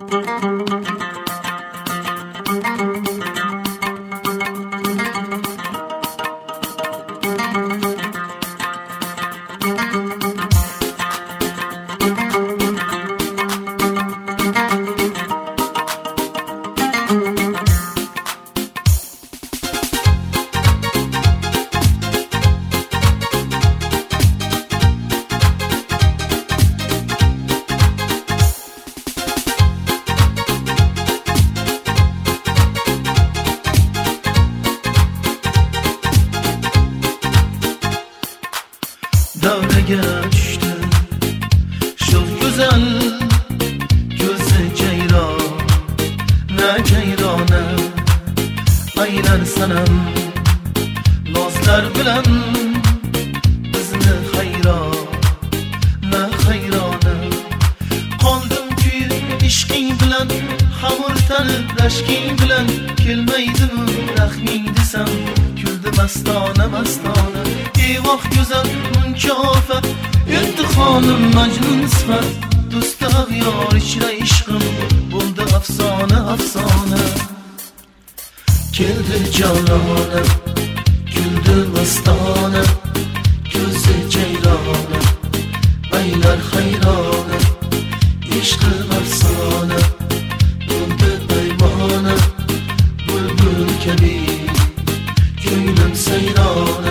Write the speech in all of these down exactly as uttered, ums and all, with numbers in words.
Davraga tushdi shu go'zal ko'zi jayron na jayrona aylar sanam nozlar bilan bizni hayron na hayrona qoldim kuyib ishqing bilan xamir tanib rashking bilan kelmaydimi rahming desam kuldi mastona mastona evoh go'zal munchofa imtihonim majnun sifat do'sti ag'yor ichra ishqim bo'ldi afsona afsona keldi jonona kuldi mastona ko'zi jayrona aylar hayrona ishqi afsona bo'ldi paymona bulbul kabi ko'nglim sayrona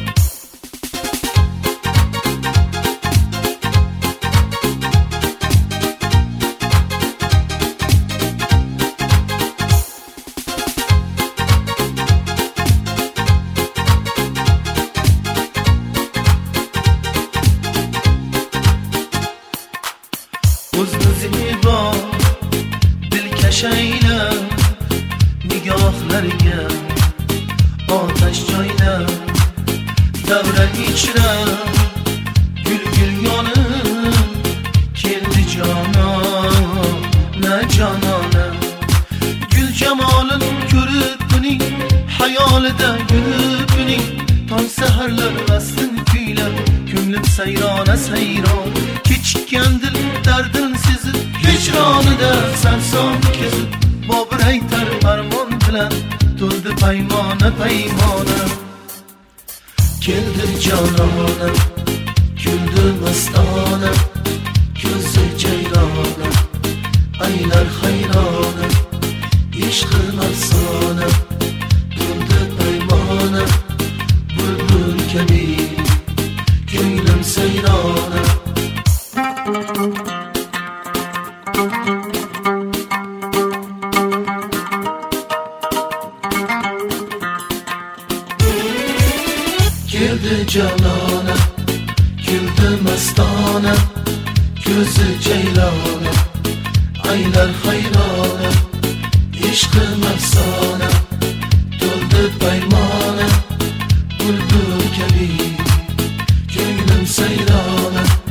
o'zni zibo dilkash aylab nigohlariga otash joylab davra ichra gul gul yonib keldi jonon na jonona gul jamolin ko'rib uning hayolida gulib uning tong saharlar vastin kuylab ko'nglim sayrona sayron kechikkan dil dardin sezib hijronida sarson kezib bobur aytar armon bilan to'ldi paymona paymona keldi jonona kuldi mastona ko'zi jayrona aylar hayrona ishqi afsona to'ldi paymona bulbul kabi ko'nglim sayrona keldi jonona kuldi mastona ko'zi jayrona aylar hayrona ishqi afsona to'ldi paymona bulbul kabi ko'nglim sayrona